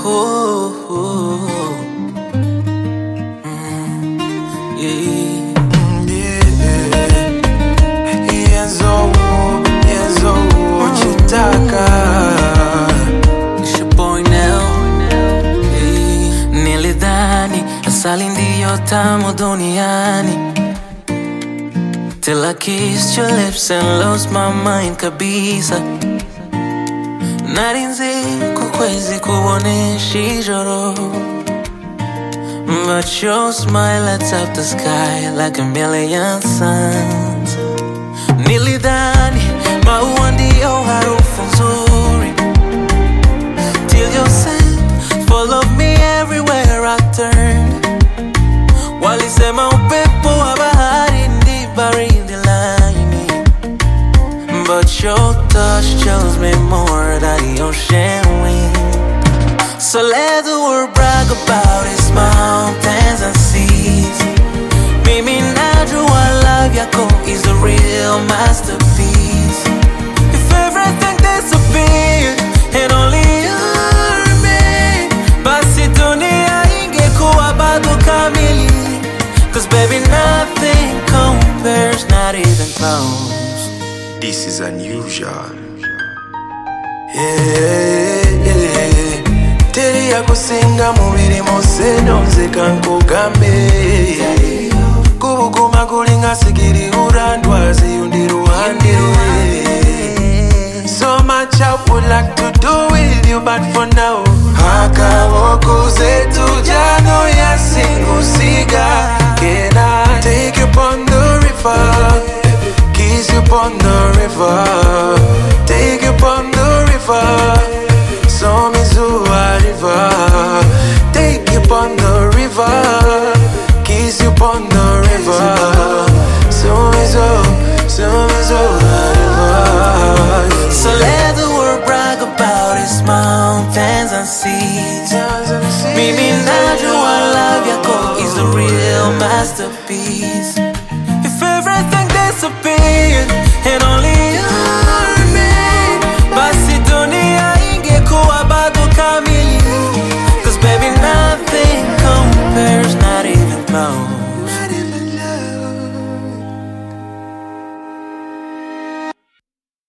Ooh. Yeah. Yenzo, uchitaka. It's your boy now. Yeah. Nilidhani asali ndiyo tamu duniani, till I kissed your lips and lost my mind kabisa. Narinze kukwezi kuonesha ijoro, but your smile lights up the sky like a million suns. Nilidhani maua ndiyo harufu nzuri, till your scent followed me everywhere I turned. Walisema upepo wa bahari ndi baridi laini, but your touch chills me more than the ocean wind. So let the world brag about its mountains and seas. Mimi najua love yako is a real masterpiece. If everything disappeared and only you remain, basi dunia ingekuwa bado kamili. Cause baby nothing compares, not even close. This is unusual. Teri ya kusinga mubiri mose nonze kankugambe. Kubuguma kulinga sigiri urandwazi yundi ruhande. So much I would like to do with you, but for now Hakawoko zetu jano ya singusiga. Can I take you upon the river? Kiss you upon the river. Take you upon the river. Somizua river. Take you upon the river. Kiss you upon the river. Somizua river. So let the world brag about its mountains and seas. Mimi najua love yako is the real masterpiece. If everything disappeared and only